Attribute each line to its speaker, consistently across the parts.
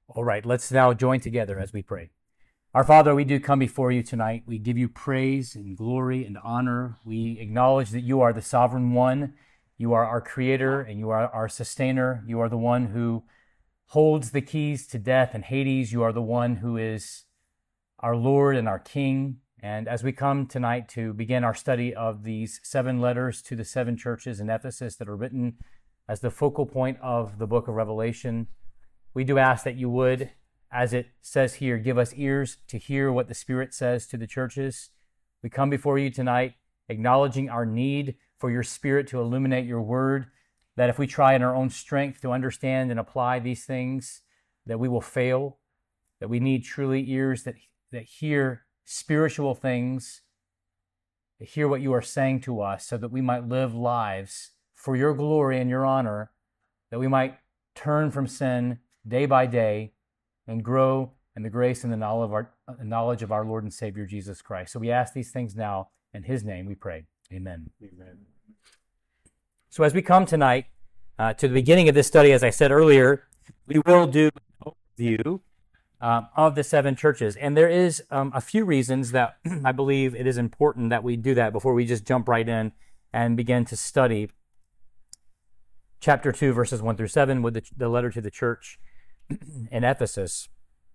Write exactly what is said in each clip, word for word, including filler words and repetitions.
Speaker 1: All right, let's now join together as we pray. Our Father, we do come before you tonight. We give you praise and glory and honor. We acknowledge that you are the sovereign one. You are our creator and you are our sustainer. You are the one who holds the keys to death and Hades. You are the one who is our Lord and our King. And as we come tonight to begin our study of these seven letters to the seven churches in Ephesus that are written as the focal point of the book of Revelation, we do ask that you would, as it says here, give us ears to hear what the Spirit says to the churches. We come before you tonight acknowledging our need for your Spirit to illuminate your word, that if we try in our own strength to understand and apply these things, that we will fail, that we need truly ears that, that hear spiritual things, that hear what you are saying to us, so that we might live lives for your glory and your honor, that we might turn from sin day by day and grow in the grace and the knowledge of our, knowledge of our Lord and Savior Jesus Christ. So we ask these things now in his name we pray. Amen. Amen. So as we come tonight uh, to the beginning of this study, as I said earlier, we will do an overview um, of the seven churches. And there is um, a few reasons that I believe it is important that we do that before we just jump right in and begin to study chapter two, verses one through seven with the, the letter to the church in Ephesus.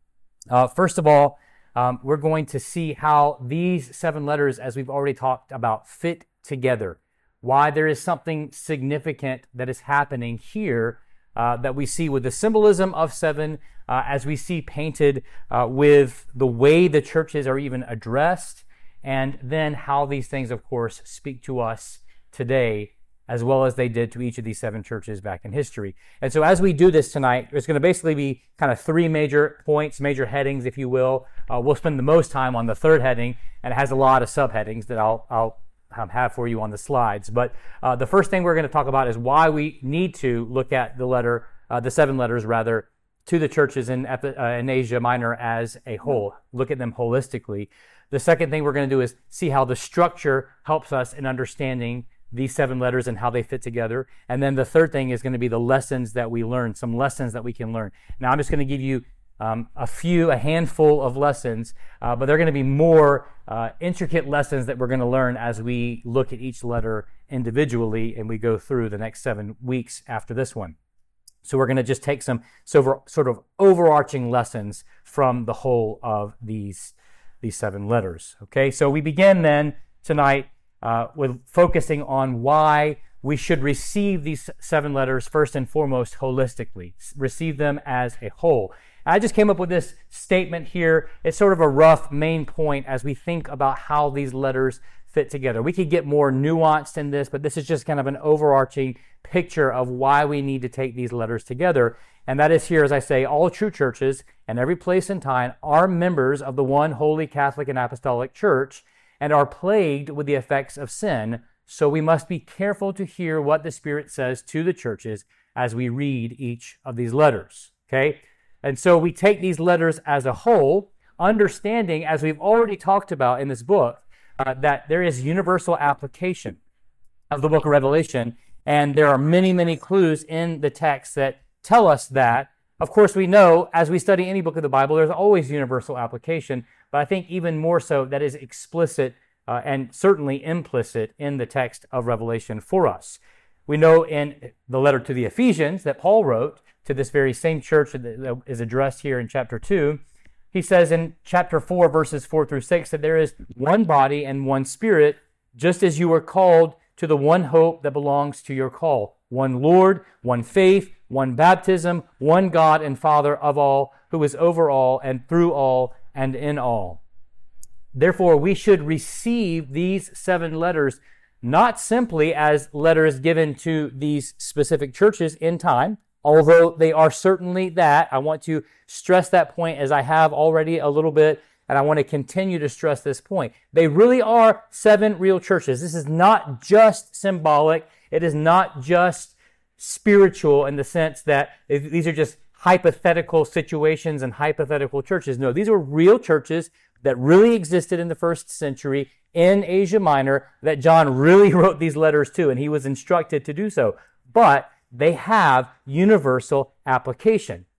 Speaker 1: Uh, first of all, um, we're going to see how these seven letters, as we've already talked about, fit together. Why there is something significant that is happening here uh, that we see with the symbolism of seven, uh, as we see painted uh, with the way the churches are even addressed, and then how these things, of course, speak to us today, as well as they did to each of these seven churches back in history. And so as we do this tonight, there's going to basically be kind of three major points, major headings, if you will. Uh, we'll spend the most time on the third heading, and it has a lot of subheadings that I'll, I'll have for you on the slides. But uh, the first thing we're going to talk about is why we need to look at the letter, uh, the seven letters rather, to the churches in, uh, in Asia Minor as a whole. Look at them holistically. The second thing we're going to do is see how the structure helps us in understanding these seven letters and how they fit together. And then the third thing is going to be the lessons that we learn, some lessons that we can learn. Now, I'm just going to give you um, a few, a handful of lessons, uh, but they're going to be more uh, intricate lessons that we're going to learn as we look at each letter individually and we go through the next seven weeks after this one. So we're going to just take some sort of overarching lessons from the whole of these, these seven letters. Okay, so we begin then tonight Uh, with focusing on why we should receive these seven letters first and foremost holistically, receive them as a whole. I just came up with this statement here. It's sort of a rough main point as we think about how these letters fit together. We could get more nuanced in this, but this is just kind of an overarching picture of why we need to take these letters together. And that is here, as I say, all true churches in every place and time are members of the one holy Catholic and Apostolic Church, and are plagued with the effects of sin. So we must be careful to hear what the Spirit says to the churches as we read each of these letters, okay? And so we take these letters as a whole, understanding, as we've already talked about in this book, uh, that there is universal application of the book of Revelation, and there are many, many clues in the text that tell us that. Of course, we know, as we study any book of the Bible, there's always universal application, but I think even more so that is explicit uh, and certainly implicit in the text of Revelation for us. We know in the letter to the Ephesians that Paul wrote to this very same church that is addressed here in chapter two, he says in chapter four, verses four through six, that there is one body and one Spirit, just as you were called to the one hope that belongs to your call. One Lord, one faith, one baptism, one God and Father of all, who is over all and through all and in all. Therefore, we should receive these seven letters not simply as letters given to these specific churches in time, although they are certainly that. I want to stress that point, as I have already a little bit, and I want to continue to stress this point. They really are seven real churches. This is not just symbolic. It is not just spiritual in the sense that these are just hypothetical situations and hypothetical churches. No, these were real churches that really existed in the first century in Asia Minor that John really wrote these letters to, and he was instructed to do so. But they have universal application.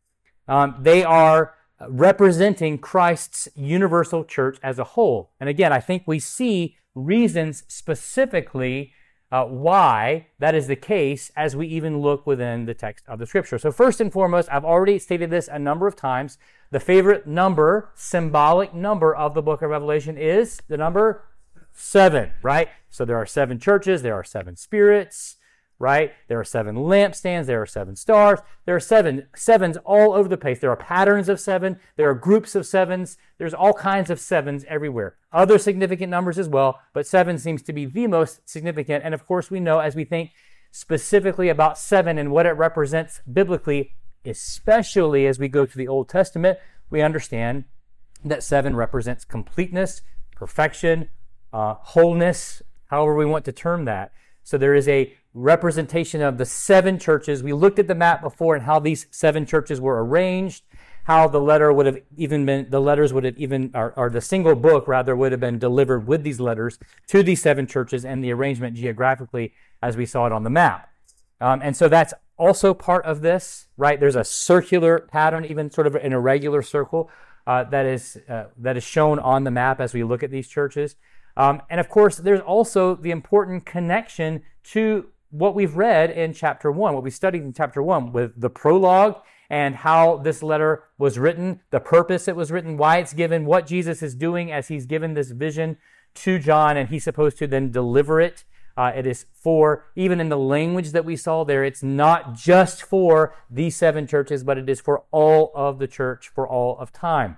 Speaker 1: Um, they are representing Christ's universal church as a whole. And again, I think we see reasons specifically uh, why that is the case as we even look within the text of the Scripture. So first and foremost, I've already stated this a number of times, the favorite number, symbolic number of the book of Revelation is the number seven, right? So there are seven churches, there are seven spirits, right? There are seven lampstands, there are seven stars, there are seven sevens all over the place. There are patterns of seven, there are groups of sevens, there's all kinds of sevens everywhere. Other significant numbers as well, but seven seems to be the most significant. And of course, we know as we think specifically about seven and what it represents biblically, especially as we go to the Old Testament, we understand that seven represents completeness, perfection, uh, wholeness, however we want to term that. So there is a representation of the seven churches. We looked at the map before and how these seven churches were arranged, how the letter would have even been, the letters would have even, or, or the single book rather, would have been delivered with these letters to these seven churches and the arrangement geographically as we saw it on the map. Um, and so that's also part of this, right? There's a circular pattern, even sort of an irregular circle uh, that is uh, that is shown on the map as we look at these churches. Um, and of course, there's also the important connection to what we've read in chapter one, what we studied in chapter one with the prologue and how this letter was written, the purpose it was written, why it's given, what Jesus is doing as he's given this vision to John and he's supposed to then deliver it. Uh, it is for, even in the language that we saw there, it's not just for these seven churches, but it is for all of the church for all of time.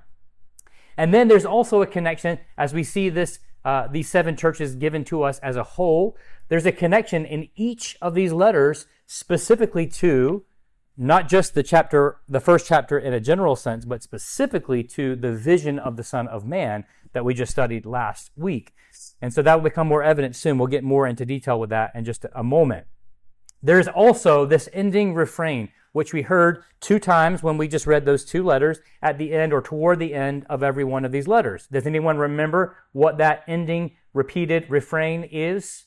Speaker 1: And then there's also a connection as we see this Uh, these seven churches given to us as a whole. There's a connection in each of these letters specifically to not just the chapter, the first chapter in a general sense, but specifically to the vision of the Son of Man that we just studied last week. And so that will become more evident soon. We'll get more into detail with that in just a moment. There's also this ending refrain, which we heard two times when we just read those two letters at the end or toward the end of every one of these letters. Does anyone remember what that ending repeated refrain is?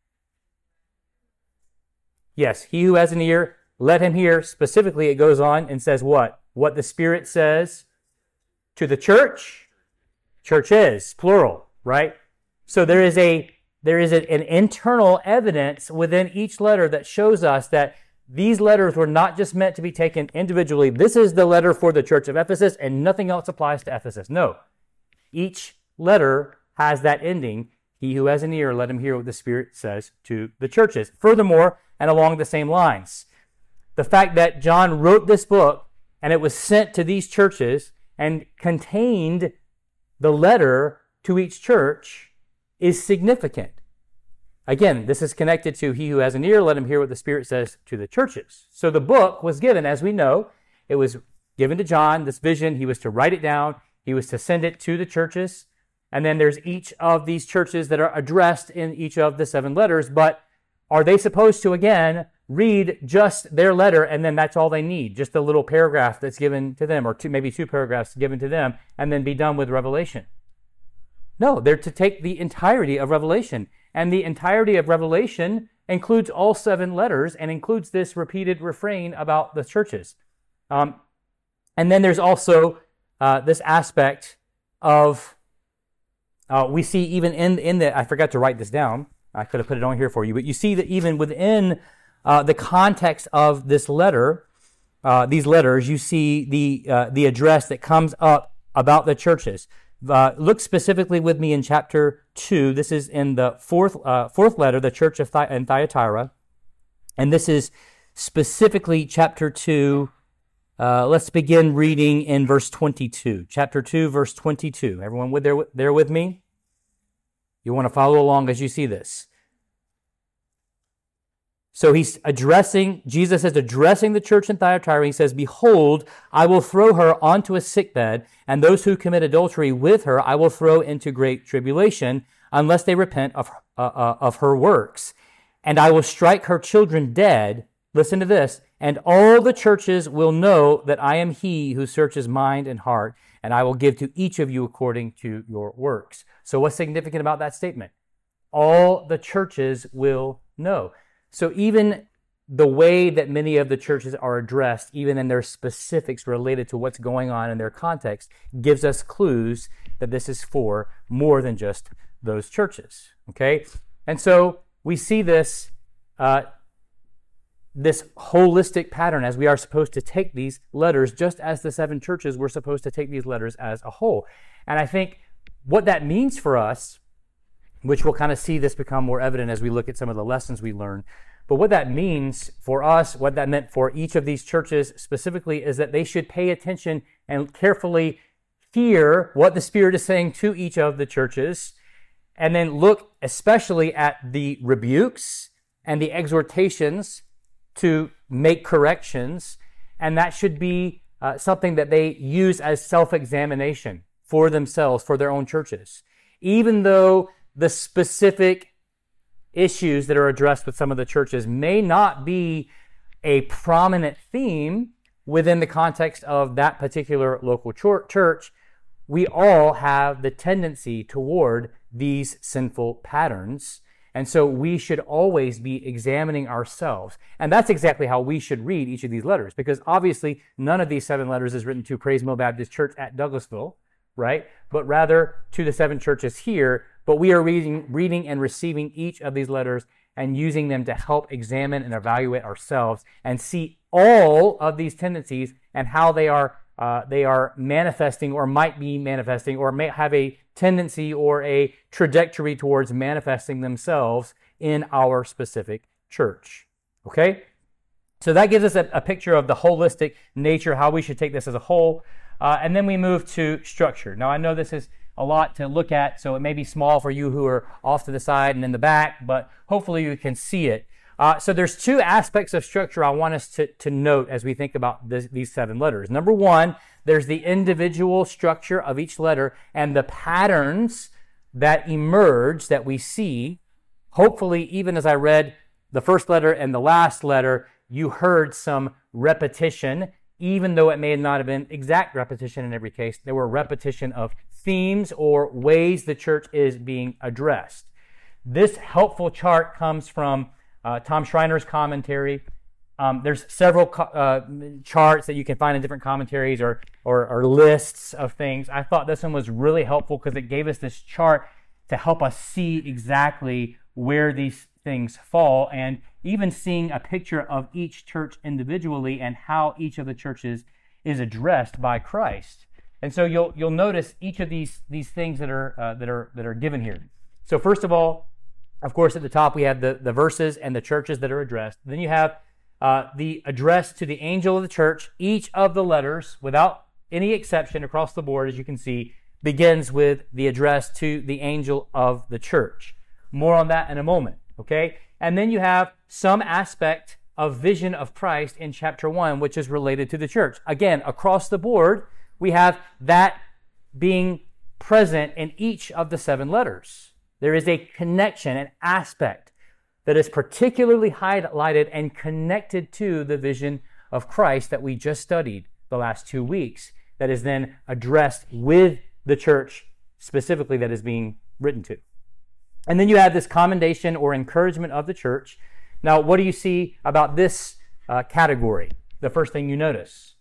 Speaker 1: Yes, he who has an ear, let him hear. Specifically, it goes on and says what? What the Spirit says to the church. Churches, plural, right? So there is a there is a, an internal evidence within each letter that shows us that these letters were not just meant to be taken individually. This is the letter for the church of Ephesus and nothing else applies to Ephesus. No. Each letter has that ending. He who has an ear, let him hear what the Spirit says to the churches. Furthermore, and along the same lines, the fact that John wrote this book and it was sent to these churches and contained the letter to each church is significant. Again, this is connected to he who has an ear, let him hear what the Spirit says to the churches. So the book was given, as we know, it was given to John, this vision. He was to write it down. He was to send it to the churches. And then there's each of these churches that are addressed in each of the seven letters. But are they supposed to, again, read just their letter and then that's all they need? Just a little paragraph that's given to them, or two, maybe two paragraphs given to them, and then be done with Revelation? No, they're to take the entirety of Revelation. And the entirety of Revelation includes all seven letters and includes this repeated refrain about the churches. Um, and then there's also uh, this aspect of, uh, we see even in, in the, I forgot to write this down. I could have put it on here for you. But you see that even within uh, the context of this letter, uh, these letters, you see the, uh, the address that comes up about the churches. Uh, look specifically with me in chapter two. This is in the fourth uh, fourth letter, the church of Thy- in Thyatira. And this is specifically chapter two. Uh, let's begin reading in verse twenty-two. Chapter two, verse twenty-two. Everyone with there, there with me? You want to follow along as you see this. So he's addressing, Jesus is addressing the church in Thyatira. He says, "Behold, I will throw her onto a sickbed, and those who commit adultery with her I will throw into great tribulation, unless they repent of, uh, uh, of her works. And I will strike her children dead," listen to this, "and all the churches will know that I am he who searches mind and heart, and I will give to each of you according to your works." So what's significant about that statement? All the churches will know. So even the way that many of the churches are addressed, even in their specifics related to what's going on in their context, gives us clues that this is for more than just those churches, okay? And so we see this, uh, this holistic pattern as we are supposed to take these letters, just as the seven churches were supposed to take these letters as a whole. And I think what that means for us, which we'll kind of see this become more evident as we look at some of the lessons we learn, but what that means for us, what that meant for each of these churches specifically, is that they should pay attention and carefully hear what the Spirit is saying to each of the churches, and then look especially at the rebukes and the exhortations to make corrections, and that should be uh, something that they use as self-examination for themselves, for their own churches. Even though the specific issues that are addressed with some of the churches may not be a prominent theme within the context of that particular local church, we all have the tendency toward these sinful patterns. And so we should always be examining ourselves. And that's exactly how we should read each of these letters, because obviously none of these seven letters is written to Praise Mill Baptist Church at Douglasville, right? But rather to the seven churches here. But we are reading, reading and receiving each of these letters and using them to help examine and evaluate ourselves and see all of these tendencies and how they are uh, they are manifesting or might be manifesting or may have a tendency or a trajectory towards manifesting themselves in our specific church. Okay? So that gives us a, a picture of the holistic nature, how we should take this as a whole. Uh, and then we move to structure. Now, I know this is a lot to look at, so it may be small for you who are off to the side and in the back, but hopefully you can see it. Uh, so there's two aspects of structure I want us to, to note as we think about this, these seven letters. Number one, there's the individual structure of each letter and the patterns that emerge that we see. Hopefully, even as I read the first letter and the last letter, you heard some repetition, even though it may not have been exact repetition in every case. There were repetition of themes or ways the church is being addressed. This helpful chart comes from uh, Tom Schreiner's commentary. Um, there's several co- uh, charts that you can find in different commentaries or, or, or lists of things. I thought this one was really helpful because it gave us this chart to help us see exactly where these things fall, and even seeing a picture of each church individually and how each of the churches is addressed by Christ. And so you'll you'll notice each of these these things that are uh, that are that are given here. So first of all, of course, at the top we have the, the verses and the churches that are addressed. Then you have uh, the address to the angel of the church. Each of the letters, without any exception across the board, as you can see, begins with the address to the angel of the church. More on that in a moment, okay? And then you have some aspect of vision of Christ in chapter one, which is related to the church. Again, across the board, we have that being present in each of the seven letters. There is a connection, an aspect that is particularly highlighted and connected to the vision of Christ that we just studied the last two weeks, that is then addressed with the church specifically that is being written to. And then you have this commendation or encouragement of the church. Now, what do you see about this uh, category? The first thing you notice.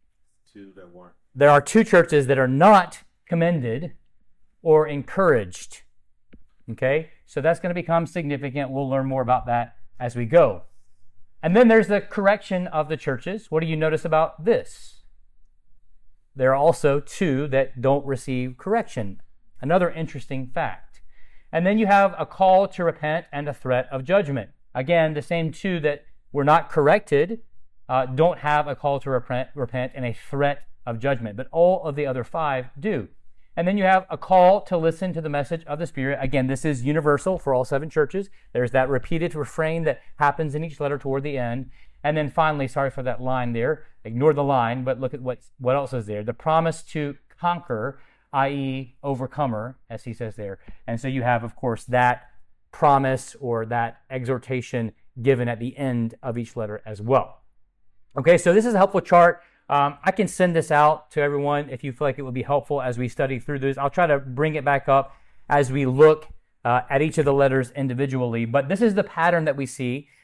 Speaker 2: Two that weren't.
Speaker 1: There are two churches that are not commended or encouraged. Okay? So that's going to become significant. We'll learn more about that as we go. And then there's the correction of the churches. What do you notice about this? There are also two that don't receive correction. Another interesting fact. And then you have a call to repent and a threat of judgment. Again, the same two that were not corrected uh, don't have a call to repent, repent and a threat of judgment, but all of the other five do. And then you have a call to listen to the message of the Spirit. Again, this is universal for all seven churches. There's that repeated refrain that happens in each letter toward the end. And then finally, sorry for that line there, ignore the line, but look at what, what else is there. The promise to conquer, that is overcomer, as he says there. And so you have, of course, that promise or that exhortation given at the end of each letter as well. Okay, so this is a helpful chart. Um, I can send this out to everyone if you feel like it would be helpful as we study through this. I'll try to bring it back up as we look uh, at each of the letters individually. But this is the pattern that we see.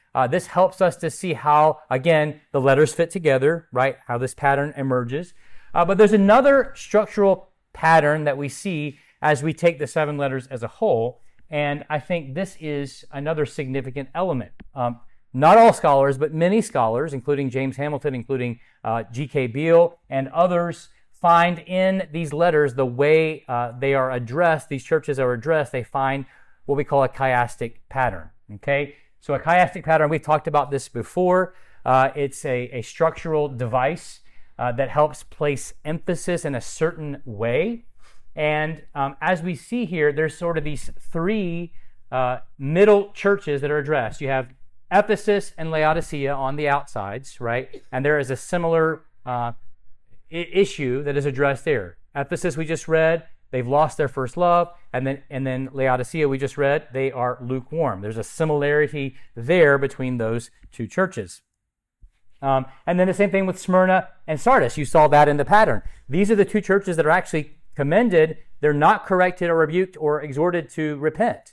Speaker 1: Uh, this helps us to see how, again, the letters fit together, right? How this pattern emerges. Uh, but there's another structural pattern that we see as we take the seven letters as a whole, and I think this is another significant element. Um, not all scholars, but many scholars, including James Hamilton, including uh, G K Beale, and others, find in these letters the way uh, they are addressed, these churches are addressed, they find what we call a chiastic pattern, okay? So a chiastic pattern, we've talked about this before. Uh, it's a, a structural device uh, that helps place emphasis in a certain way. And um, as we see here, there's sort of these three uh, middle churches that are addressed. You have Ephesus and Laodicea on the outsides, right? And there is a similar uh, I- issue that is addressed there. Ephesus, we just read, they've lost their first love. And then, and then Laodicea, we just read, they are lukewarm. There's a similarity there between those two churches. Um, and then the same thing with Smyrna and Sardis. You saw that in the pattern. These are the two churches that are actually commended. They're not corrected or rebuked or exhorted to repent.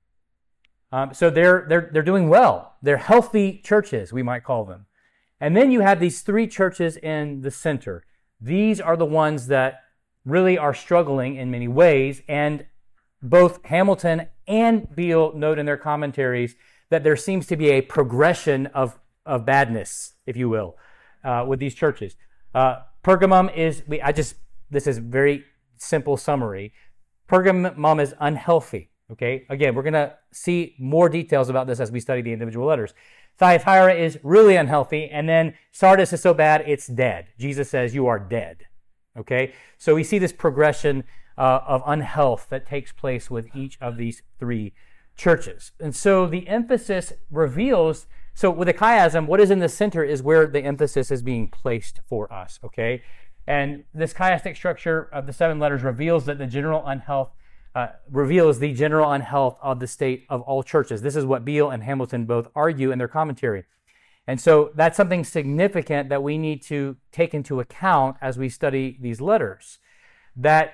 Speaker 1: Um, so they're, they're, they're doing well. They're healthy churches, we might call them. And then you have these three churches in the center. These are the ones that really are struggling in many ways. And both Hamilton and Beale note in their commentaries that there seems to be a progression of, of badness, if you will, uh, with these churches. Uh, Pergamum is, we, I just, this is very simple summary. Pergamum is unhealthy. Okay, again, we're going to see more details about this as we study the individual letters. Thyatira is really unhealthy, and then Sardis is so bad it's dead. Jesus says, you are dead. Okay, so we see this progression uh, of unhealth that takes place with each of these three churches. And so the emphasis reveals, so with a chiasm, what is in the center is where the emphasis is being placed for us. Okay, and this chiastic structure of the seven letters reveals that the general unhealth Uh, reveals the general unhealth of the state of all churches. This is what Beale and Hamilton both argue in their commentary. And so that's something significant that we need to take into account as we study these letters. That,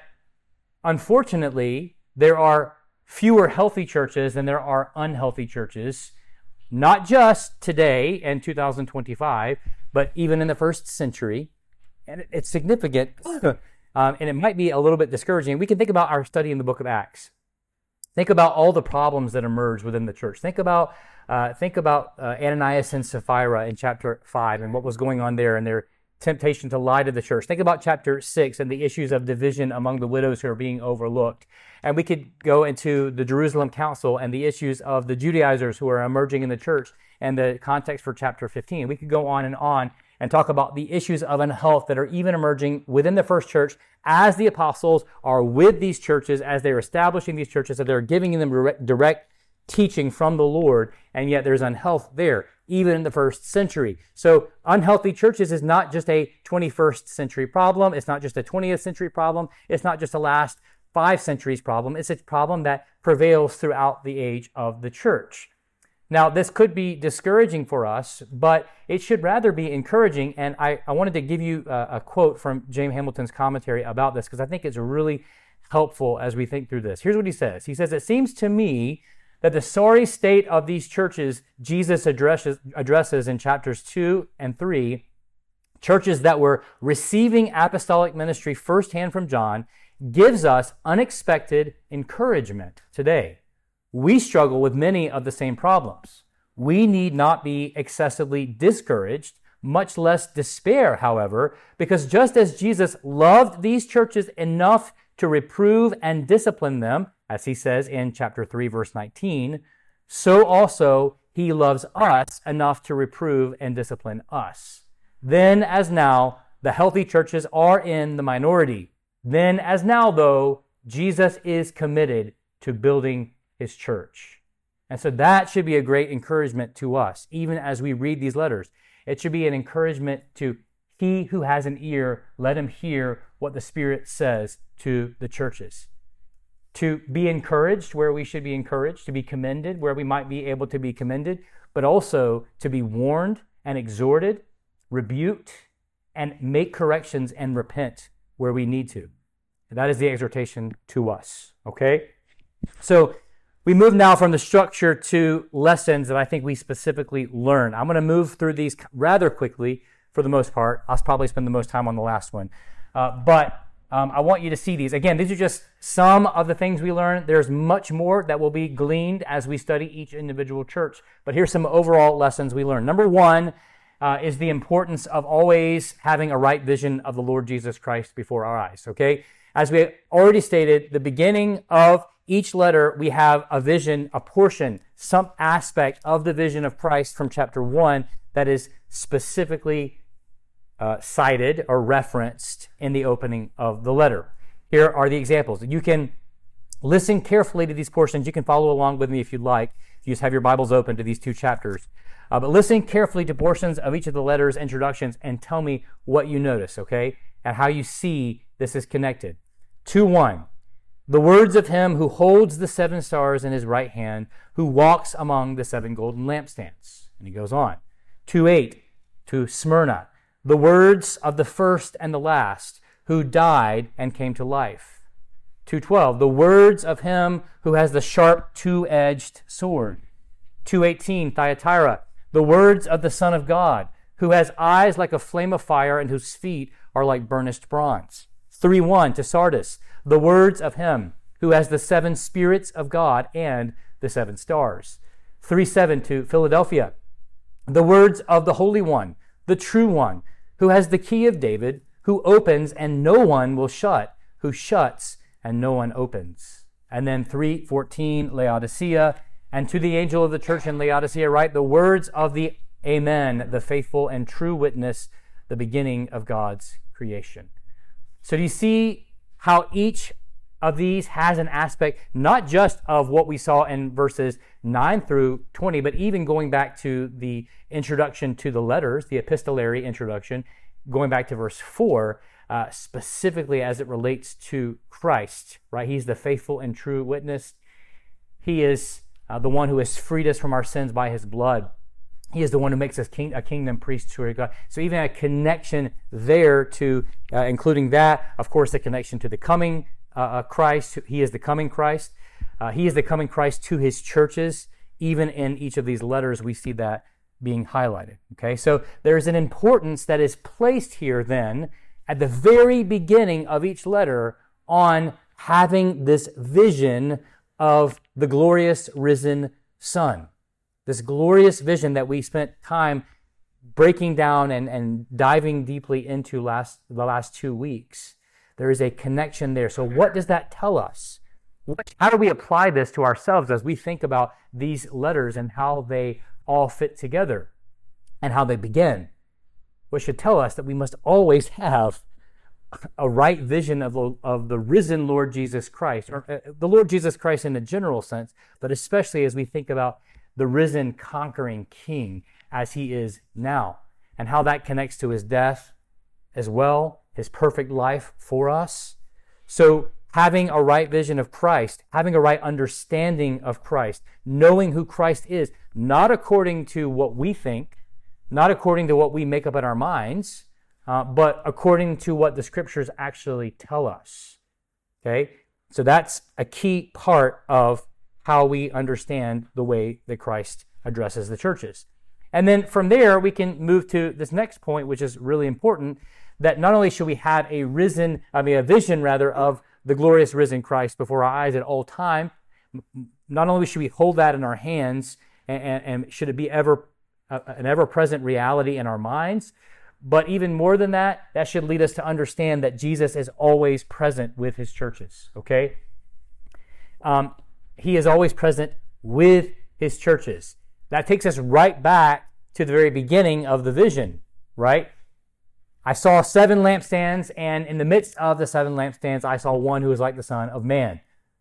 Speaker 1: unfortunately, there are fewer healthy churches than there are unhealthy churches, not just today in two thousand twenty-five, but even in the first century. And it's significant. Um, and it might be a little bit discouraging. We can think about our study in the book of Acts. Think about all the problems that emerge within the church. Think about uh, think about uh, Ananias and Sapphira in chapter five and what was going on there and their temptation to lie to the church. Think about chapter six and the issues of division among the widows who are being overlooked. And we could go into the Jerusalem Council and the issues of the Judaizers who are emerging in the church and the context for chapter fifteen. We could go on and on and talk about the issues of unhealth that are even emerging within the first church as the apostles are with these churches, as they're establishing these churches, that they're giving them direct, direct teaching from the Lord, and yet there's unhealth there, even in the first century. So unhealthy churches is not just a twenty-first century problem. It's not just a twentieth century problem. It's not just a last five centuries problem. It's a problem that prevails throughout the age of the church. Now, this could be discouraging for us, but it should rather be encouraging. And I, I wanted to give you a, a quote from James Hamilton's commentary about this because I think it's really helpful as we think through this. Here's what he says. He says, "It seems to me that the sorry state of these churches Jesus addresses, addresses in chapters two and three, churches that were receiving apostolic ministry firsthand from John, gives us unexpected encouragement today. We struggle with many of the same problems. We need not be excessively discouraged, much less despair, however, because just as Jesus loved these churches enough to reprove and discipline them, as he says in chapter three, verse nineteen, so also he loves us enough to reprove and discipline us. Then as now, the healthy churches are in the minority. Then as now, though, Jesus is committed to building his church." And so that should be a great encouragement to us, even as we read these letters. It should be an encouragement to he who has an ear, let him hear what the Spirit says to the churches. To be encouraged where we should be encouraged, to be commended where we might be able to be commended, but also to be warned and exhorted, rebuked, and make corrections and repent where we need to. And that is the exhortation to us, okay? So we move now from the structure to lessons that I think we specifically learn. I'm going to move through these rather quickly for the most part. I'll probably spend the most time on the last one. Uh, but um, I want you to see these. Again, these are just some of the things we learn. There's much more that will be gleaned as we study each individual church. But here's some overall lessons we learn. Number one uh, is the importance of always having a right vision of the Lord Jesus Christ before our eyes, okay? As we already stated, the beginning of each letter, we have a vision, a portion, some aspect of the vision of Christ from chapter one that is specifically uh, cited or referenced in the opening of the letter. Here are the examples. You can listen carefully to these portions. You can follow along with me if you'd like. You just have your Bibles open to these two chapters. Uh, but listen carefully to portions of each of the letters' introductions and tell me what you notice, okay? And how you see this is connected. two one. The words of him who holds the seven stars in his right hand, who walks among the seven golden lampstands. And he goes on. two eight, to Smyrna. The words of the first and the last, who died and came to life. two twelve, the words of him who has the sharp two-edged sword. two eighteen, Thyatira. The words of the Son of God, who has eyes like a flame of fire and whose feet are like burnished bronze. three one, to Sardis. The words of him who has the seven spirits of God and the seven stars. three seven, to Philadelphia. The words of the Holy One, the true one, who has the key of David, who opens and no one will shut, who shuts and no one opens. And then three fourteen, Laodicea. And to the angel of the church in Laodicea write the words of the Amen, the faithful and true witness, the beginning of God's creation. So do you see how each of these has an aspect, not just of what we saw in verses nine through twenty, but even going back to the introduction to the letters, the epistolary introduction, going back to verse four, uh, specifically as it relates to Christ, right? He's the faithful and true witness. He is uh, the one who has freed us from our sins by his blood. He is the one who makes us king, a kingdom priest to God. So even a connection there to, uh, including that, of course, the connection to the coming uh, Christ. He is the coming Christ. Uh, he is the coming Christ to his churches. Even in each of these letters, we see that being highlighted. Okay, so there's an importance that is placed here then at the very beginning of each letter on having this vision of the glorious risen Son. This glorious vision that we spent time breaking down and, and diving deeply into last the last two weeks. There is a connection there. So what does that tell us? How do we apply this to ourselves as we think about these letters and how they all fit together and how they begin? What should tell us that we must always have a right vision of the, of the risen Lord Jesus Christ, or uh, the Lord Jesus Christ in a general sense, but especially as we think about the risen conquering King as he is now, and how that connects to his death as well, his perfect life for us. So having a right vision of Christ, having a right understanding of Christ, knowing who Christ is, not according to what we think, not according to what we make up in our minds, uh, but according to what the scriptures actually tell us. Okay? So that's a key part of how we understand the way that Christ addresses the churches. And then from there, we can move to this next point, which is really important, that not only should we have a risen, I mean, a vision rather of the glorious risen Christ before our eyes at all time, not only should we hold that in our hands and, and, and should it be ever uh, an ever-present reality in our minds, but even more than that, that should lead us to understand that Jesus is always present with his churches, okay? Um, he is always present with his churches. That takes us right back to the very beginning of the vision, right? I saw seven lampstands, and in the midst of the seven lampstands, I saw one who was like the Son of Man.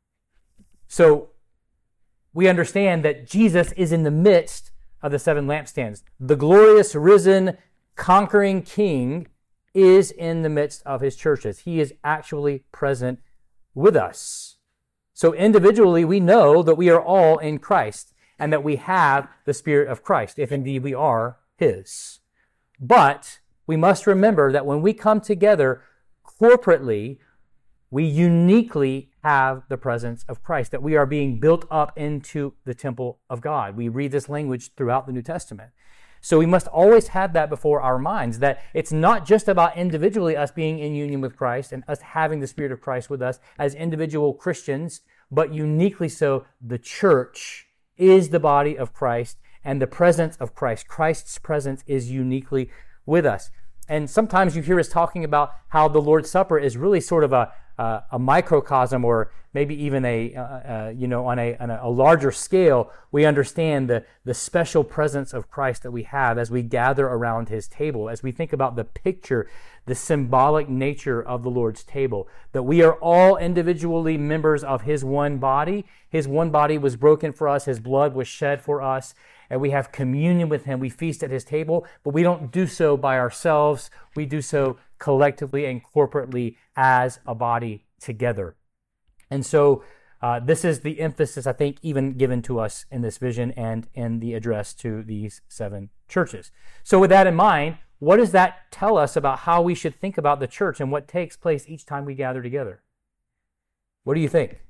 Speaker 1: So we understand that Jesus is in the midst of the seven lampstands. The glorious, risen, conquering King is in the midst of his churches. He is actually present with us. So individually, we know that we are all in Christ and that we have the Spirit of Christ, if indeed we are his. But we must remember that when we come together corporately, we uniquely have the presence of Christ, that we are being built up into the temple of God. We read this language throughout the New Testament. So we must always have that before our minds, that it's not just about individually us being in union with Christ and us having the Spirit of Christ with us as individual Christians, but uniquely so, the church is the body of Christ and the presence of Christ. Christ's presence is uniquely with us. And sometimes you hear us talking about how the Lord's Supper is really sort of a uh, a microcosm, or maybe even a uh, uh, you know on a on a larger scale. We understand the the special presence of Christ that we have as we gather around His table, as we think about the picture, the symbolic nature of the Lord's table. That we are all individually members of His one body. His one body was broken for us. His blood was shed for us. And we have communion with Him. We feast at His table, but we don't do so by ourselves. We do so collectively and corporately as a body together. And so uh, this is the emphasis, I think, even given to us in this vision and in the address to these seven churches. So with that in mind, what does that tell us about how we should think about the church and what takes place each time we gather together? What do you think?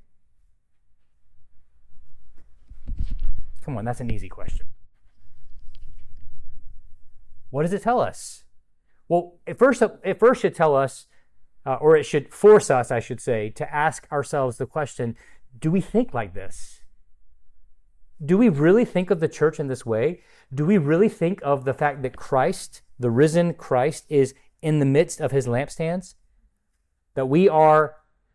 Speaker 1: Come on, that's an easy question. What does it tell us? Well, it first, it first should tell us, uh, or it should force us, I should say, to ask ourselves the question, do we think like this? Do we really think of the church in this way? Do we really think of the fact that Christ, the risen Christ, is in the midst of His lampstands? That we are,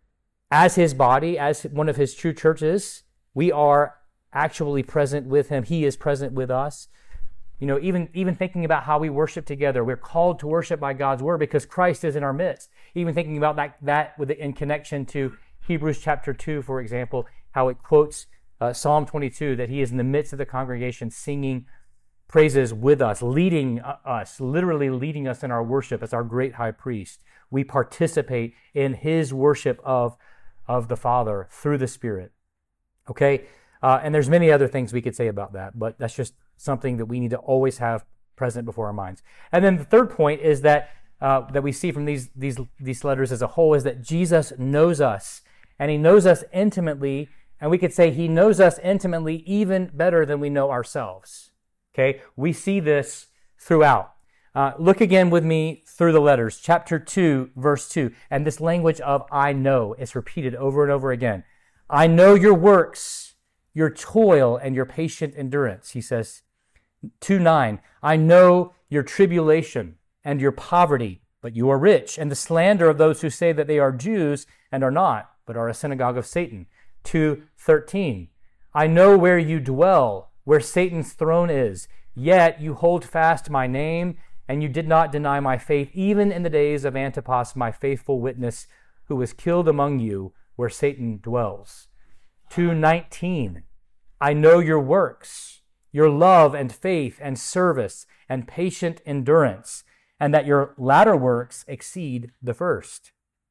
Speaker 1: as His body, as one of His true churches, we are actually present with Him. He is present with us. You know, even, even thinking about how we worship together, we're called to worship by God's word because Christ is in our midst. Even thinking about that, that with the, in connection to Hebrews chapter two, for example, how it quotes uh, Psalm twenty-two, that He is in the midst of the congregation singing praises with us, leading us, literally leading us in our worship as our great high priest. We participate in His worship of, of the Father through the Spirit. Okay? Uh, and there's many other things we could say about that, but that's just something that we need to always have present before our minds. And then the third point is that uh, that we see from these these these letters as a whole is that Jesus knows us, and He knows us intimately, and we could say He knows us intimately even better than we know ourselves. Okay, we see this throughout. Uh, look again with me through the letters, chapter two, verse two, and this language of "I know" is repeated over and over again. I know your works, your toil, and your patient endurance. He says, two nine, I know your tribulation and your poverty, but you are rich, and the slander of those who say that they are Jews and are not, but are a synagogue of Satan. two thirteen, I know where you dwell, where Satan's throne is, yet you hold fast my name, and you did not deny my faith, even in the days of Antipas, my faithful witness, who was killed among you, where Satan dwells. two nineteen, I know your works, your love and faith and service and patient endurance, and that your latter works exceed the first.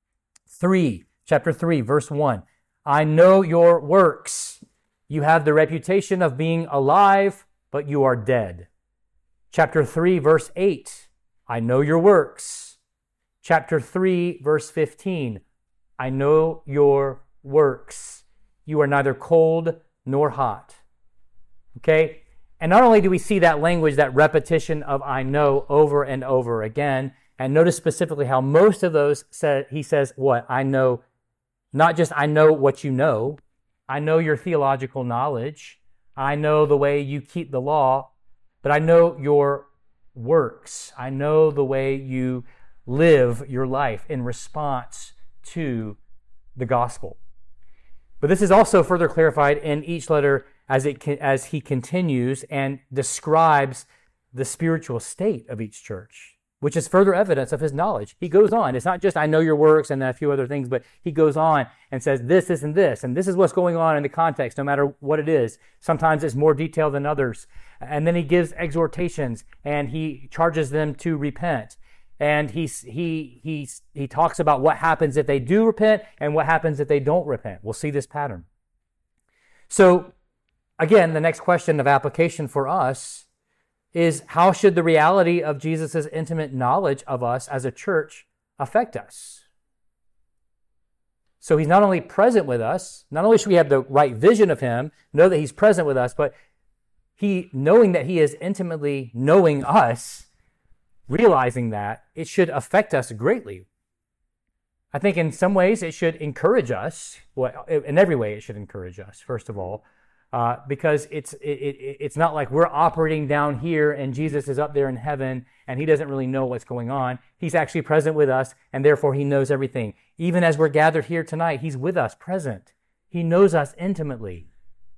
Speaker 1: three, chapter three, verse one, I know your works. You have the reputation of being alive, but you are dead. Chapter three, verse eight, I know your works. Chapter three, verse fifteen, I know your works. You are neither cold nor hot. Okay? And not only do we see that language, that repetition of I know over and over again, and notice specifically how most of those, say, he says, what? I know, not just I know what you know, I know your theological knowledge, I know the way you keep the law, but I know your works. I know the way you live your life in response to the gospel. But this is also further clarified in each letter as it as he continues and describes the spiritual state of each church, which is further evidence of his knowledge. He goes on. It's not just I know your works and a few other things, but he goes on and says this, this, and this, and this is what's going on in the context, no matter what it is. Sometimes it's more detailed than others. And then he gives exhortations and he charges them to repent. And he, he, he, he talks about what happens if they do repent and what happens if they don't repent. We'll see this pattern. So, again, the next question of application for us is how should the reality of Jesus' intimate knowledge of us as a church affect us? So he's not only present with us, not only should we have the right vision of him, know that he's present with us, but he, knowing that he is intimately knowing us, realizing that, it should affect us greatly. I think in some ways it should encourage us. Well, in every way it should encourage us, first of all, uh, because it's it, it, it's not like we're operating down here and Jesus is up there in heaven and he doesn't really know what's going on. He's actually present with us, and therefore he knows everything. Even as we're gathered here tonight, he's with us, present. He knows us intimately.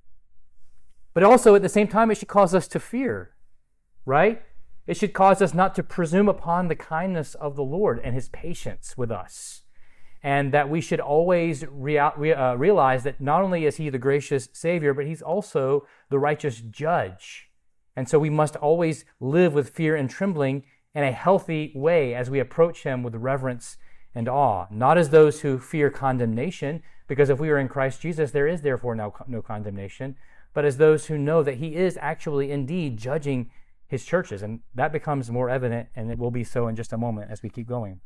Speaker 1: But also at the same time, it should cause us to fear, right? It should cause us not to presume upon the kindness of the Lord and his patience with us. And that we should always rea- re- uh, realize that not only is he the gracious Savior, but he's also the righteous judge. And so we must always live with fear and trembling in a healthy way as we approach him with reverence and awe. Not as those who fear condemnation, because if we are in Christ Jesus, there is therefore no, no condemnation, but as those who know that he is actually indeed judging his churches. And that becomes more evident, and it will be so in just a moment as we keep going.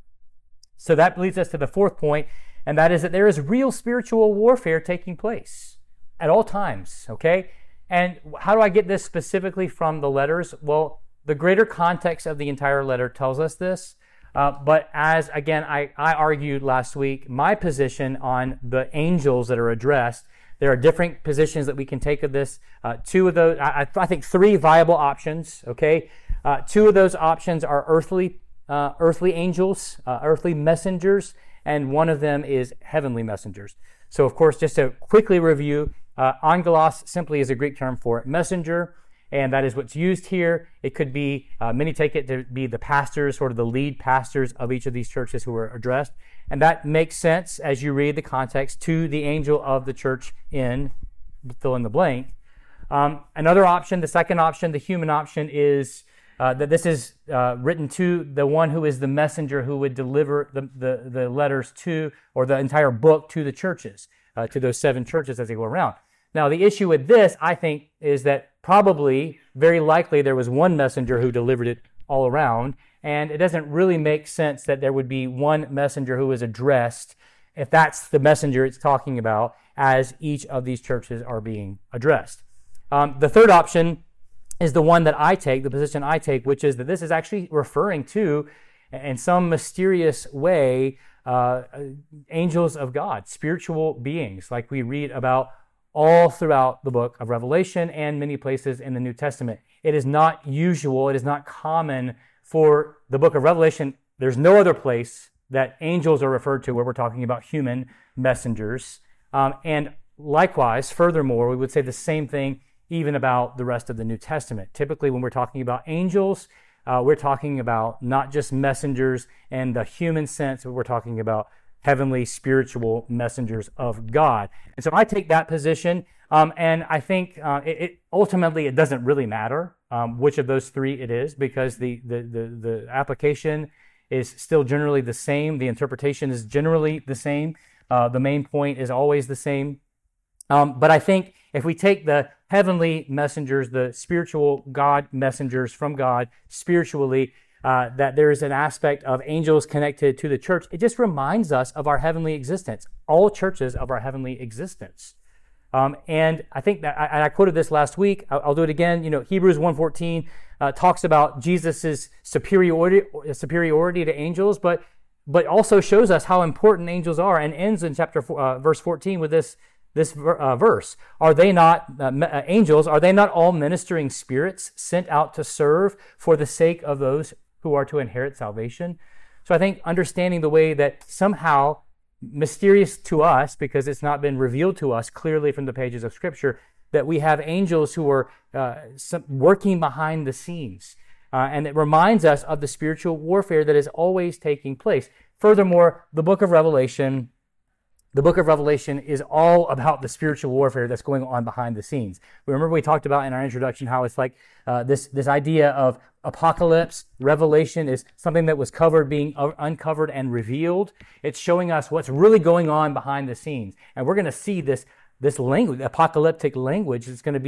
Speaker 1: So that leads us to the fourth point, and that is that there is real spiritual warfare taking place at all times, okay? And how do I get this specifically from the letters? Well, the greater context of the entire letter tells us this, uh, but as, again, I, I argued last week, my position on the angels that are addressed, there are different positions that we can take of this. Uh, two of those, I, I think three viable options, okay? Uh, two of those options are earthly Uh, earthly angels, uh, earthly messengers, and one of them is heavenly messengers. So, of course, just to quickly review, uh, angelos simply is a Greek term for messenger, and that is what's used here. It could be, uh, many take it to be the pastors, sort of the lead pastors of each of these churches who are addressed, and that makes sense as you read the context to the angel of the church in, fill in the blank. Um, another option, the second option, the human option, is Uh, that this is uh, written to the one who is the messenger who would deliver the, the, the letters to, or the entire book to the churches, uh, to those seven churches as they go around. Now, the issue with this, I think, is that probably, very likely, there was one messenger who delivered it all around, and it doesn't really make sense that there would be one messenger who is addressed, if that's the messenger it's talking about, as each of these churches are being addressed. Um, the third option is the one that I take, the position I take, which is that this is actually referring to, in some mysterious way, uh, angels of God, spiritual beings, like we read about all throughout the book of Revelation and many places in the New Testament. It is not usual, it is not common for the book of Revelation. There's no other place that angels are referred to where we're talking about human messengers. Um, and likewise, furthermore, we would say the same thing even about the rest of the New Testament. Typically, when we're talking about angels, uh, we're talking about not just messengers in the human sense, but we're talking about heavenly spiritual messengers of God. And so I take that position, um, and I think uh, it, it ultimately it doesn't really matter um, which of those three it is, because the, the, the, the application is still generally the same. The interpretation is generally the same. Uh, the main point is always the same. Um, but I think if we take the heavenly messengers, the spiritual God messengers from God spiritually, uh, that there is an aspect of angels connected to the church, it just reminds us of our heavenly existence, all churches of our heavenly existence. Um, and I think that, I, I quoted this last week, I'll, I'll do it again, you know, Hebrews one fourteen uh, talks about Jesus' superiority, superiority to angels, but but also shows us how important angels are, and ends in chapter four, uh, verse fourteen with this This uh, verse. Are they not, uh, uh, angels, are they not all ministering spirits sent out to serve for the sake of those who are to inherit salvation? So I think understanding the way that somehow, mysterious to us, because it's not been revealed to us clearly from the pages of Scripture, that we have angels who are uh, some, working behind the scenes. Uh, and it reminds us of the spiritual warfare that is always taking place. Furthermore, the book of Revelation The book of Revelation is all about the spiritual warfare that's going on behind the scenes. Remember we talked about in our introduction how it's like uh, this, this idea of apocalypse, revelation is something that was covered being uncovered and revealed. It's showing us what's really going on behind the scenes. And we're going to see this, this language, apocalyptic language, is going to be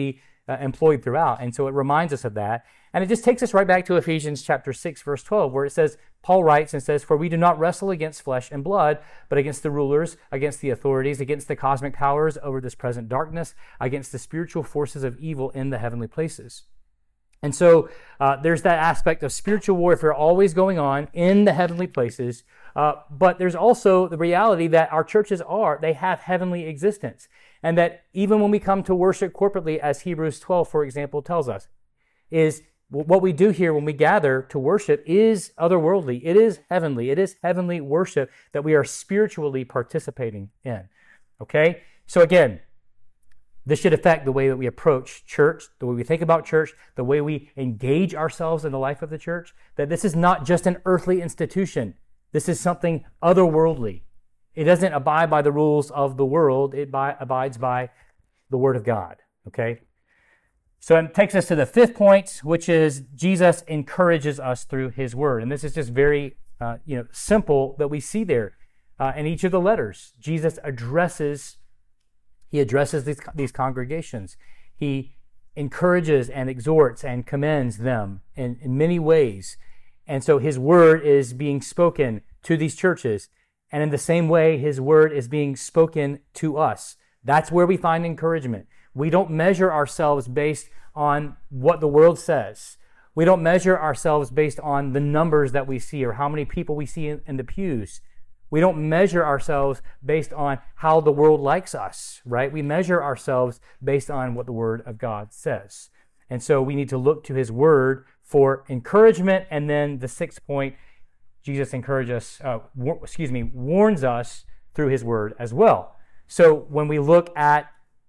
Speaker 1: uh, employed throughout. And so it reminds us of that. And it just takes us right back to Ephesians chapter six, verse twelve, where it says, Paul writes and says, "For we do not wrestle against flesh and blood, but against the rulers, against the authorities, against the cosmic powers over this present darkness, against the spiritual forces of evil in the heavenly places." And so uh, there's that aspect of spiritual warfare always going on in the heavenly places. Uh, but there's also the reality that our churches are, they have heavenly existence. And that even when we come to worship corporately, as Hebrews twelve, for example, tells us, is what we do here when we gather to worship is otherworldly. It is heavenly. It is heavenly worship that we are spiritually participating in. Okay? So again, this should affect the way that we approach church, the way we think about church, the way we engage ourselves in the life of the church, that this is not just an earthly institution. This is something otherworldly. It doesn't abide by the rules of the world. It by, abides by the Word of God. Okay? So it takes us to the fifth point, which is Jesus encourages us through His Word. And this is just very uh, you know, simple that we see there uh, in each of the letters. Jesus addresses, He addresses these, these congregations. He encourages and exhorts and commends them in, in many ways. And so His Word is being spoken to these churches. And in the same way, His Word is being spoken to us. That's where we find encouragement. We don't measure ourselves based on what the world says. We don't measure ourselves based on the numbers that we see or how many people we see in, in the pews. We don't measure ourselves based on how the world likes us, right? We measure ourselves based on what the Word of God says. And so we need to look to His Word for encouragement. And then the sixth point, Jesus encourages us, uh, war, excuse me, warns us through His Word as well. So when we look at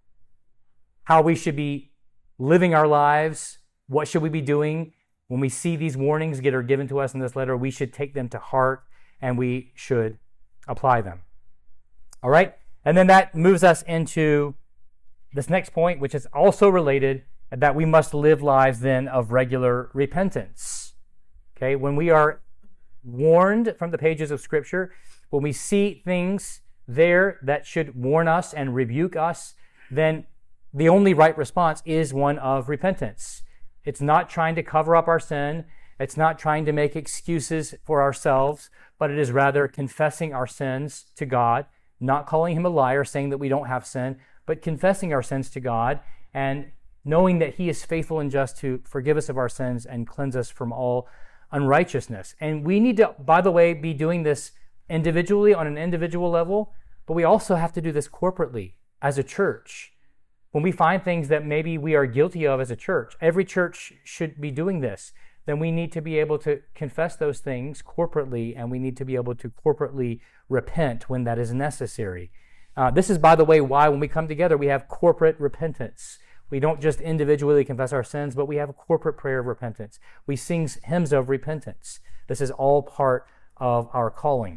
Speaker 1: how we should be living our lives, what should we be doing? When we see these warnings that are given to us in this letter, we should take them to heart and we should apply them. All right? And then that moves us into this next point, which is also related, that we must live lives then of regular repentance. Okay? When we are warned from the pages of Scripture, when we see things there that should warn us and rebuke us, then the only right response is one of repentance. It's not trying to cover up our sin. It's not trying to make excuses for ourselves, but it is rather confessing our sins to God, not calling Him a liar, saying that we don't have sin, but confessing our sins to God and knowing that He is faithful and just to forgive us of our sins and cleanse us from all unrighteousness. And we need to, by the way, be doing this individually on an individual level, but we also have to do this corporately as a church. When we find things that maybe we are guilty of as a church, every church should be doing this, then we need to be able to confess those things corporately, and we need to be able to corporately repent when that is necessary. Uh, this is, by the way, why when we come together, we have corporate repentance. We don't just individually confess our sins, but we have a corporate prayer of repentance. We sing hymns of repentance. This is all part of our calling.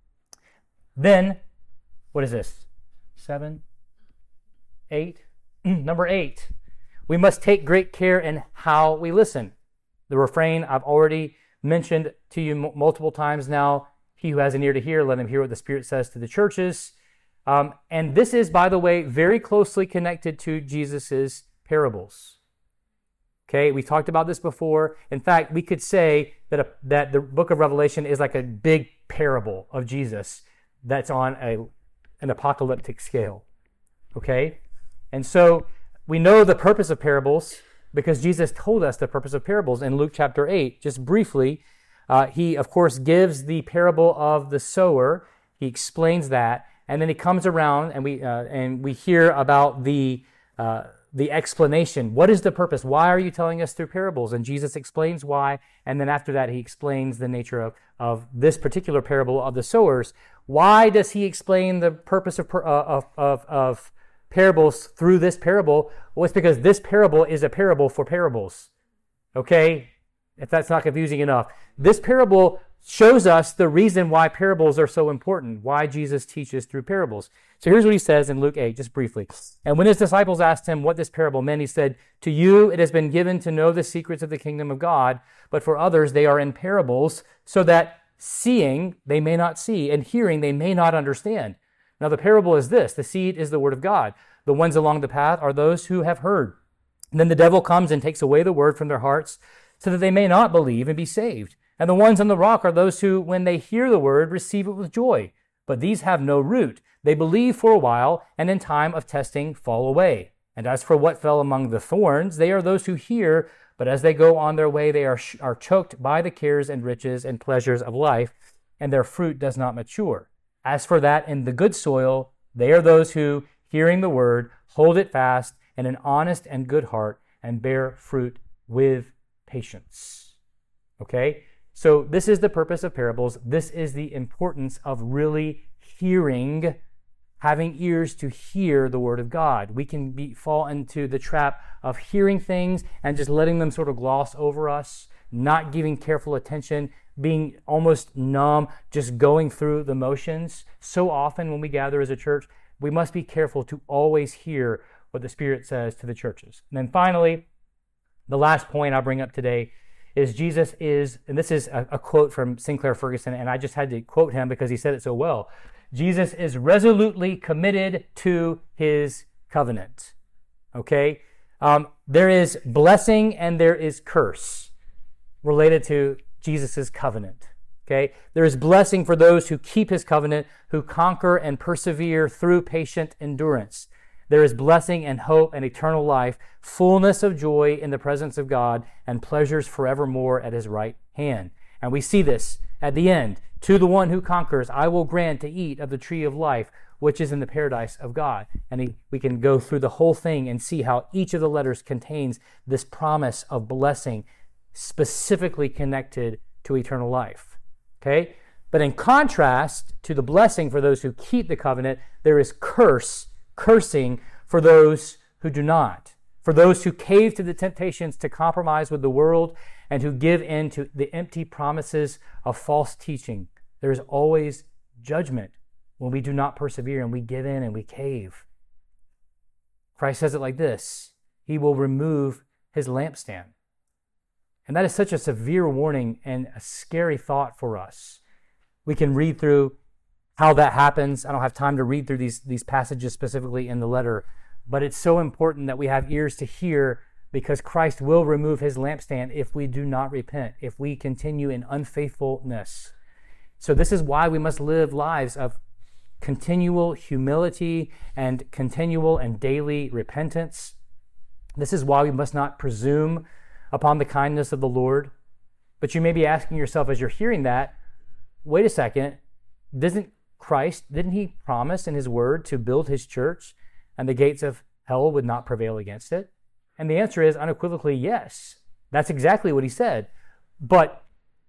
Speaker 1: Then, what is this? Seven? Eight? Number eight, we must take great care in how we listen. The refrain I've already mentioned to you m- multiple times now. He who has an ear to hear, let him hear what the Spirit says to the churches. Um, and this is, by the way, very closely connected to Jesus's parables. Okay, we talked about this before. In fact, we could say that a, that the book of Revelation is like a big parable of Jesus that's on a an apocalyptic scale. Okay? And so we know the purpose of parables because Jesus told us the purpose of parables in Luke chapter eight. Just briefly, uh, he, of course, gives the parable of the sower. He explains that. And then he comes around and we uh, and we hear about the uh, the explanation. What is the purpose? Why are you telling us through parables? And Jesus explains why. And then after that, he explains the nature of, of this particular parable of the sowers. Why does he explain the purpose of, uh, of, of, of parables through this parable? Well, it's because this parable is a parable for parables. Okay? If that's not confusing enough. This parable shows us the reason why parables are so important, why Jesus teaches through parables. So here's what he says in Luke eight, just briefly. And when his disciples asked him what this parable meant, he said, "To you it has been given to know the secrets of the kingdom of God, but for others they are in parables, so that seeing they may not see, and hearing they may not understand. Now the parable is this: the seed is the word of God. The ones along the path are those who have heard. And then the devil comes and takes away the word from their hearts so that they may not believe and be saved. And the ones on the rock are those who, when they hear the word, receive it with joy. But these have no root. They believe for a while, and in time of testing fall away. And as for what fell among the thorns, they are those who hear, but as they go on their way, they are, are choked by the cares and riches and pleasures of life, and their fruit does not mature. As for that in the good soil, they are those who, hearing the word, hold it fast in an honest and good heart, and bear fruit with patience. Okay? So this is the purpose of parables. This is the importance of really hearing, having ears to hear the word of God. We can be, fall into the trap of hearing things and just letting them sort of gloss over us, not giving careful attention, being almost numb, just going through the motions. So often when we gather as a church, we must be careful to always hear what the Spirit says to the churches. And then finally, the last point I'll bring up today is Jesus is, and this is a, a quote from Sinclair Ferguson, and I just had to quote him because he said it so well. Jesus is resolutely committed to his covenant. Okay? Um, there is blessing and there is curse related to Jesus' covenant. Okay? There is blessing for those who keep his covenant, who conquer and persevere through patient endurance. There is blessing and hope and eternal life, fullness of joy in the presence of God, and pleasures forevermore at his right hand. And we see this at the end. To the one who conquers, I will grant to eat of the tree of life, which is in the paradise of God. And he, we can go through the whole thing and see how each of the letters contains this promise of blessing specifically connected to eternal life. Okay? But in contrast to the blessing for those who keep the covenant, there is curse, cursing for those who do not. For those who cave to the temptations to compromise with the world and who give in to the empty promises of false teaching, there is always judgment when we do not persevere and we give in and we cave. Christ says it like this: he will remove his lampstand. And that is such a severe warning and a scary thought for us. We can read through how that happens. I don't have time to read through these, these passages specifically in the letter, but it's so important that we have ears to hear, because Christ will remove his lampstand if we do not repent, if we continue in unfaithfulness. So this is why we must live lives of continual humility and continual and daily repentance. This is why we must not presume upon the kindness of the Lord. But you may be asking yourself as you're hearing that, wait a second, doesn't Christ, didn't he promise in his word to build his church and the gates of hell would not prevail against it? And the answer is unequivocally yes. That's exactly what he said. But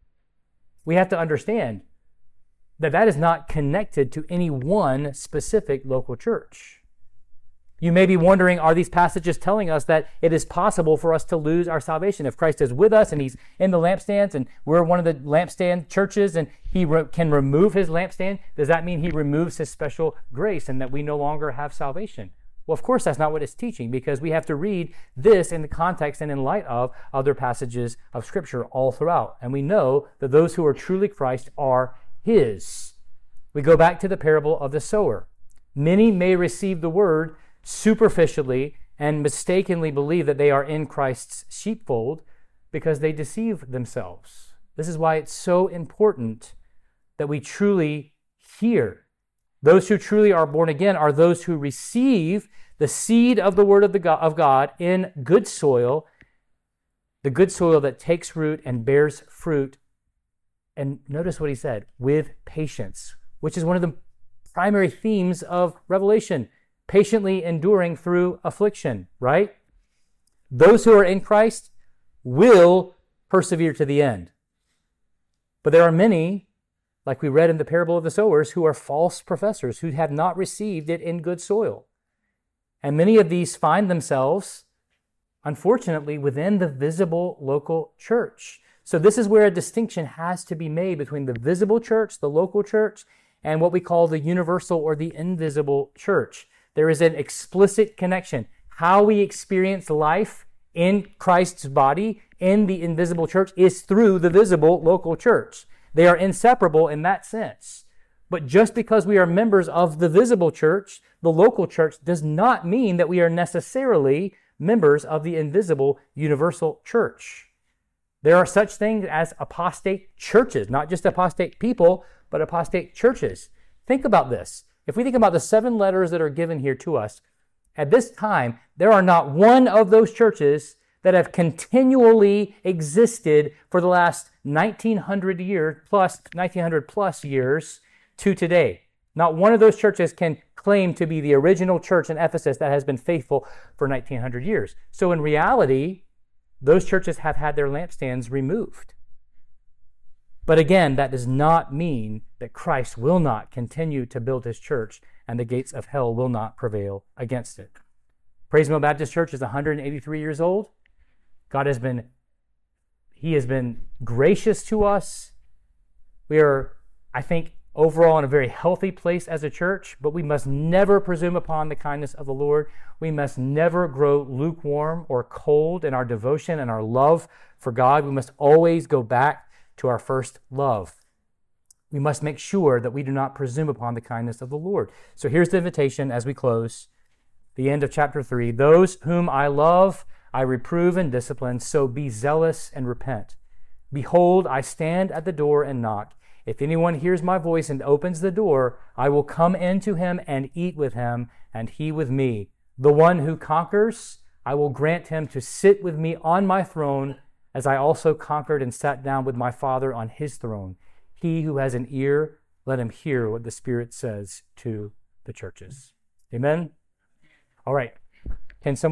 Speaker 1: we have to understand that that is not connected to any one specific local church. You may be wondering, are these passages telling us that it is possible for us to lose our salvation? If Christ is with us and he's in the lampstands and we're one of the lampstand churches and he re- can remove his lampstand, does that mean he removes his special grace and that we no longer have salvation? Well, of course, that's not what it's teaching, because we have to read this in the context and in light of other passages of Scripture all throughout. And we know that those who are truly Christ are his. We go back to the parable of the sower. Many may receive the word superficially and mistakenly believe that they are in Christ's sheepfold because they deceive themselves. This is why it's so important that we truly hear. Those who truly are born again are those who receive the seed of the word of, the God, of God in good soil, the good soil that takes root and bears fruit. And notice what he said, with patience, which is one of the primary themes of Revelation. Patiently enduring through affliction, right? Those who are in Christ will persevere to the end. But there are many, like we read in the parable of the sowers, who are false professors, who have not received it in good soil. And many of these find themselves, unfortunately, within the visible local church. So this is where a distinction has to be made between the visible church, the local church, and what we call the universal or the invisible church. There is an explicit connection. How we experience life in Christ's body, in the invisible church, is through the visible local church. They are inseparable in that sense. But just because we are members of the visible church, the local church, does not mean that we are necessarily members of the invisible universal church. There are such things as apostate churches, not just apostate people, but apostate churches. Think about this. If we think about the seven letters that are given here to us, at this time, there are not one of those churches that have continually existed for the last nineteen hundred years plus, nineteen hundred plus years to today. Not one of those churches can claim to be the original church in Ephesus that has been faithful for nineteen hundred years. So in reality, those churches have had their lampstands removed. But again, that does not mean that Christ will not continue to build his church and the gates of hell will not prevail against it. Praise Mill Baptist Church is one hundred eighty-three years old. God has been, he has been gracious to us. We are, I think, overall in a very healthy place as a church, but we must never presume upon the kindness of the Lord. We must never grow lukewarm or cold in our devotion and our love for God. We must always go back to our first love. We must make sure that we do not presume upon the kindness of the Lord. So here's the invitation as we close, the end of chapter three. Those whom I love, I reprove and discipline, so be zealous and repent. Behold, I stand at the door and knock. If anyone hears my voice and opens the door, I will come in to him and eat with him, and he with me. The one who conquers, I will grant him to sit with me on my throne, as I also conquered and sat down with my Father on his throne. He who has an ear, let him hear what the Spirit says to the churches. Amen? All right. Can someone